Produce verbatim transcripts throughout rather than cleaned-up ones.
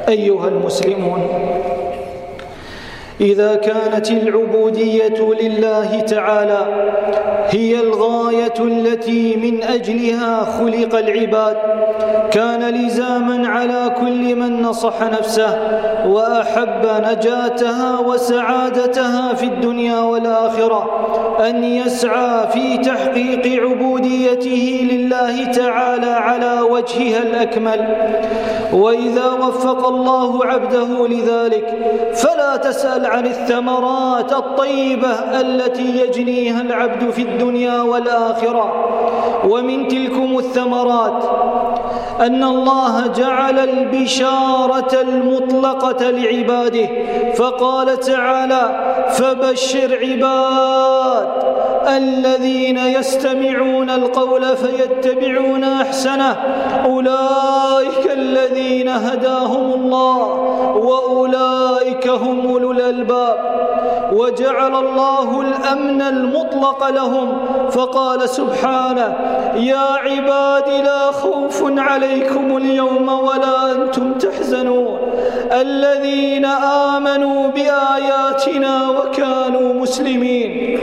أيها المسلمون، إذا كانت العبودية لله تعالى هي الغاية التي من أجلها خلق العباد، كان لزاما على كل من نصح نفسه وأحب نجاتها وسعادتها في الدنيا والآخرة أن يسعى في تحقيق عبوديته لله تعالى على وجهها الأكمل. وإذا وفق الله عبده لذلك فلا تسأل عن الثمرات الطيبة التي يجنيها العبد في الدنيا والآخرة. ومن تلكم الثمرات أن الله جعل البشارة المطلقة لعباده، فقال تعالى: فبشر عباد الذين يستمعون القول فيتبعون أحسنه أولئك الذين هداهم الله وأولئك هم أولو الألباب. وجعل الله الأمن المطلق لهم، فقال سبحانه: يا عباد لا خوف عليكم اليوم ولا أنتم تحزنون الذين آمنوا بآياتنا وكانوا مسلمين.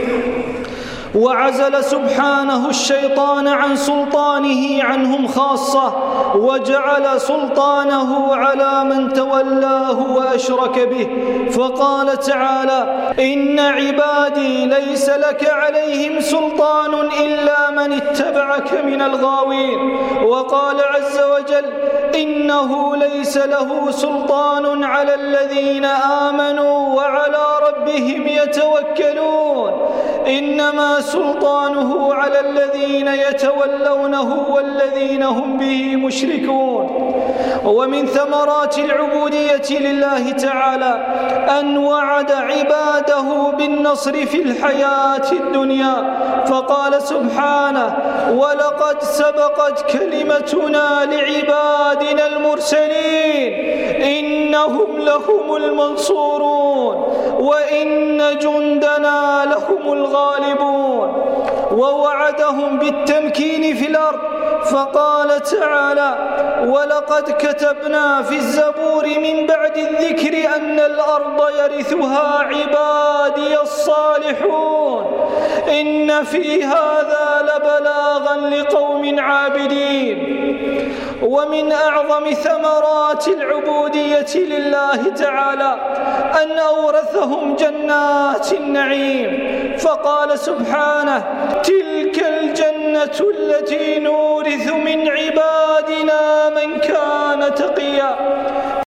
وعزل سبحانه الشيطان عن سلطانه عنهم خاصة، وجعل سلطانه على من تولاه وأشرك به، فقال تعالى: إن عبادي ليس لك عليهم سلطان إلا من اتبعك من الغاوين. وقال عز وجل: إنه ليس له سلطان على الذين آمنوا وعلى ربهم يتوكلون، إنما سلطانه على الذين يتولونه والذين هم به مشركون. ومن ثمرات العبودية لله تعالى أن وعد عباده بالنصر في الحياة الدنيا، فقال سبحانه: ولقد سبقت كلمتنا لعبادنا المرسلين إنهم لهم المنصورون وإن جندنا لهم الغالبون. ووعدهم بالتمكين في الأرض، فقال تعالى: ولقد كتبنا في الزبور من بعد الذكر أن الأرض يرثها عبادي الصالحون إن في هذا لبلاغا لقوم عابدين. ومن أعظم ثمرات العبودية لله تعالى أن أورثهم جنات النعيم، فقال سبحانه: تلك الجنة التي نورث من عبادنا من كان تقيا.